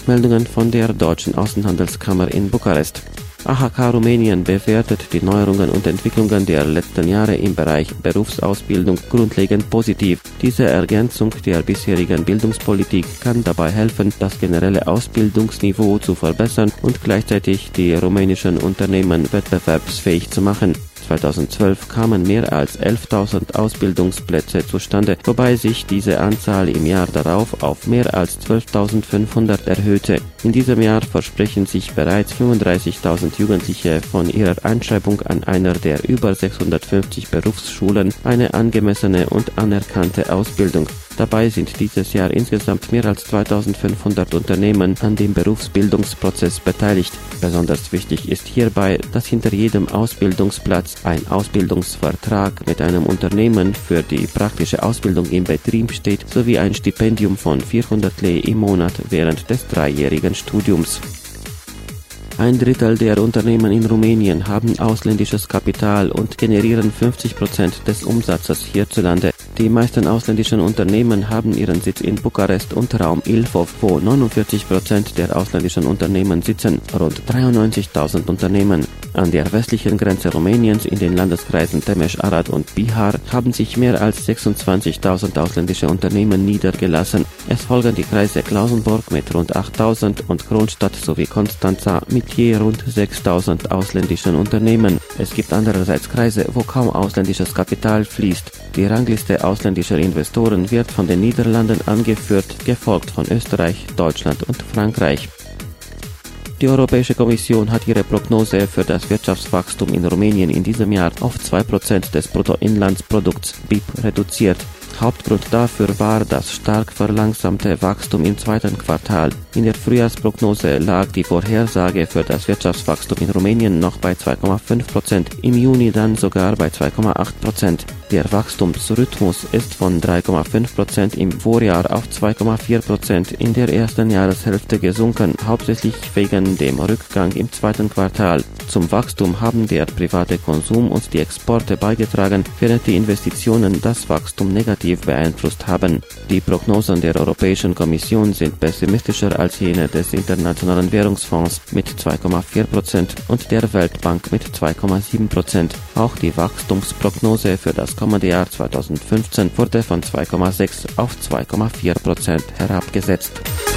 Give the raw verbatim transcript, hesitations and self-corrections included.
Meldungen von der Deutschen Außenhandelskammer in Bukarest. A H K Rumänien bewertet die Neuerungen und Entwicklungen der letzten Jahre im Bereich Berufsausbildung grundlegend positiv. Diese Ergänzung der bisherigen Bildungspolitik kann dabei helfen, das generelle Ausbildungsniveau zu verbessern und gleichzeitig die rumänischen Unternehmen wettbewerbsfähig zu machen. zweitausendzwölf kamen mehr als elftausend Ausbildungsplätze zustande, wobei sich diese Anzahl im Jahr darauf auf mehr als zwölftausendfünfhundert erhöhte. In diesem Jahr versprechen sich bereits fünfunddreißigtausend Jugendliche von ihrer Einschreibung an einer der über sechshundertfünfzig Berufsschulen eine angemessene und anerkannte Ausbildung. Dabei sind dieses Jahr insgesamt mehr als zweitausendfünfhundert Unternehmen an dem Berufsbildungsprozess beteiligt. Besonders wichtig ist hierbei, dass hinter jedem Ausbildungsplatz ein Ausbildungsvertrag mit einem Unternehmen für die praktische Ausbildung im Betrieb steht, sowie ein Stipendium von vierhundert Lei im Monat während des dreijährigen Studiums. Ein Drittel der Unternehmen in Rumänien haben ausländisches Kapital und generieren fünfzig Prozent des Umsatzes hierzulande. Die meisten ausländischen Unternehmen haben ihren Sitz in Bukarest und Raum Ilfov, wo neunundvierzig Prozent der ausländischen Unternehmen sitzen, rund dreiundneunzigtausend Unternehmen. An der westlichen Grenze Rumäniens in den Landeskreisen Temes, Arad und Bihar haben sich mehr als sechsundzwanzigtausend ausländische Unternehmen niedergelassen. Es folgen die Kreise Klausenburg mit rund achttausend und Kronstadt sowie Constanța mit je rund sechstausend ausländischen Unternehmen. Es gibt andererseits Kreise, wo kaum ausländisches Kapital fließt. Die Rangliste ausländischer Investoren wird von den Niederlanden angeführt, gefolgt von Österreich, Deutschland und Frankreich. Die Europäische Kommission hat ihre Prognose für das Wirtschaftswachstum in Rumänien in diesem Jahr auf zwei Prozent des Bruttoinlandsprodukts B I P reduziert. Hauptgrund dafür war das stark verlangsamte Wachstum im zweiten Quartal. In der Frühjahrsprognose lag die Vorhersage für das Wirtschaftswachstum in Rumänien noch bei zwei Komma fünf Prozent, im Juni dann sogar bei zwei Komma acht Prozent. Der Wachstumsrhythmus ist von drei Komma fünf Prozent im Vorjahr auf zwei Komma vier Prozent in der ersten Jahreshälfte gesunken, hauptsächlich wegen dem Rückgang im zweiten Quartal. Zum Wachstum haben der private Konsum und die Exporte beigetragen, während die Investitionen das Wachstum negativ beeinflusst haben. Die Prognosen der Europäischen Kommission sind pessimistischer als jene des Internationalen Währungsfonds mit zwei Komma vier Prozent und der Weltbank mit zwei Komma sieben Prozent. Auch die Wachstumsprognose für das kommende Jahr zweitausendfünfzehn wurde von zwei Komma sechs auf zwei Komma vier Prozent herabgesetzt.